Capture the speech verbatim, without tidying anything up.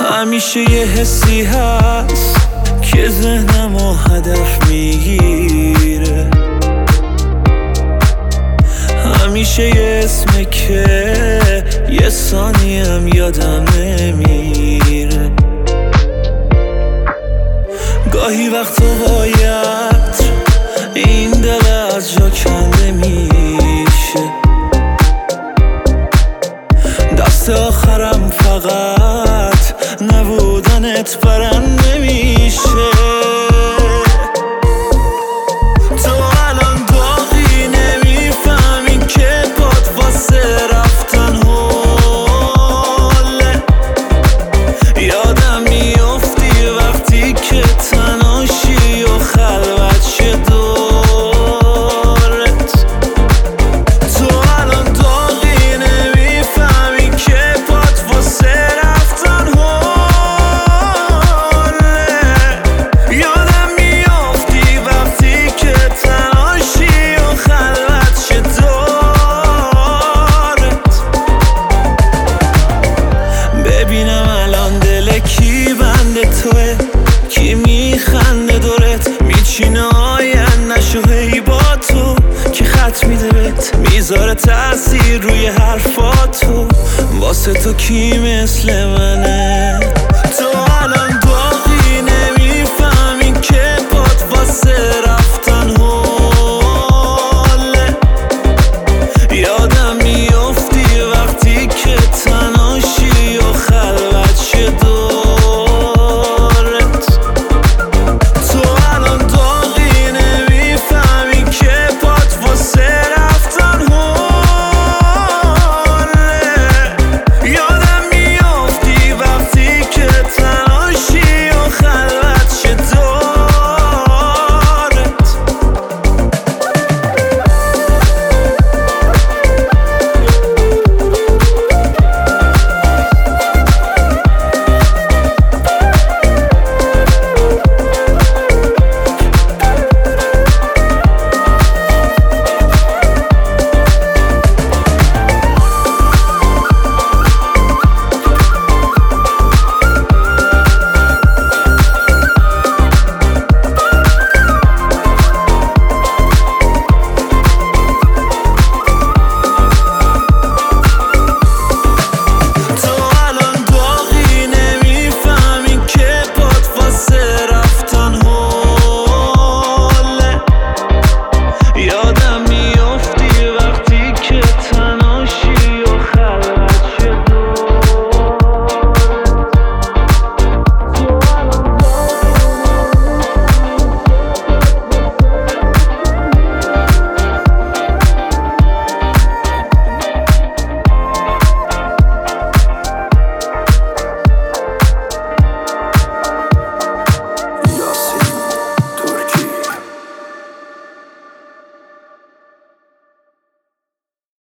همیشه یه حسی هست که ذهنم و هدف میگیره، همیشه یه اسمه که یه ثانیم یادم نمیره. گاهی وقتا باید این دل از جا کنده میشه، دست آخرم فقط نبودنت برنده میشه. تو الان داغی نمیفهمی که باد واسه رفتن حاله، یادم میافتی وقتی که تنهاشی و خلوت شه دورت. تو الان داغی نمیفهمی که باد واسه رفتن حاله، یادم میافتی وقتی که تنهاشی و خلوت شه دورت. ببینم الان دل کی بنده توه، کی میخنده دورت، میچینه آینده‌شو هی با تو، کی خط میده بهت میذاره تاثیر روی حرفاتو، واسه تو کی مثل منه. تو الان داغی نمیفهمی که باد واسه